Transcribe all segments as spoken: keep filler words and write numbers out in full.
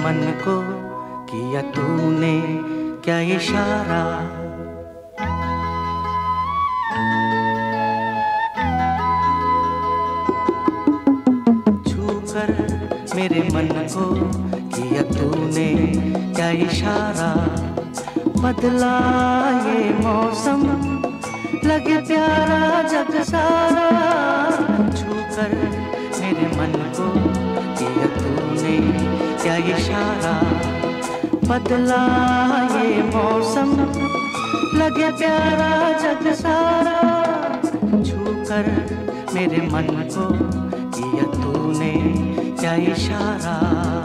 मन को किया तूने क्या इशारा। छूकर मेरे मन को किया तूने क्या इशारा। बदला ये मौसम लगे प्यारा जग सारा। छूकर मेरे मन को किया तूने क्या इशारा। बदला ये मौसम लगे प्यारा जग सारा। छूकर मेरे मन को किया तूने क्या इशारा।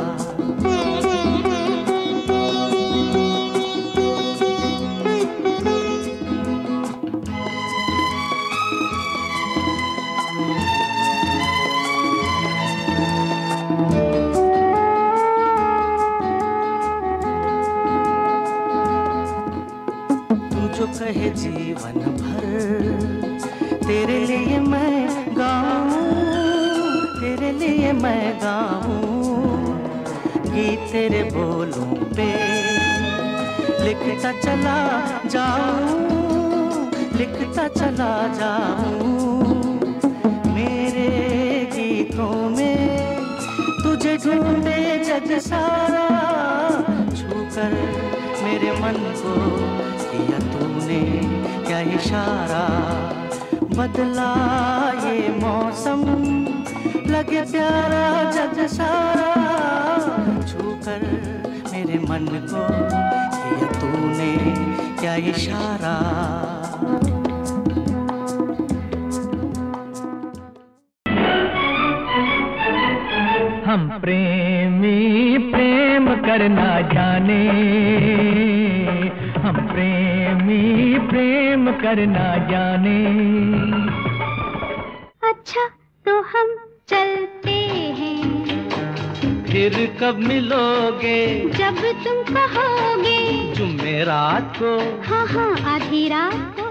जो कहे जीवन भर तेरे लिए मैं गाऊं, तेरे लिए मैं गाऊं। गीत तेरे बोलों पे लिखता चला जाऊं, लिखता चला जाऊं। मेरे गीतों में तुझे ढूंढे जग सारा। छूकर मेरे मन को किया तूने क्या इशारा। बदला ये मौसम लगे प्यारा जग सारा। छूकर मेरे मन को किया तूने क्या इशारा। हम प्रेमी प्रेम करना जाने, हम प्रेमी प्रेम करना जाने। अच्छा तो हम चलते हैं, फिर कब मिलोगे? जब तुम कहोगे। जुम्मे रात को, हाँ हाँ आधी रात को।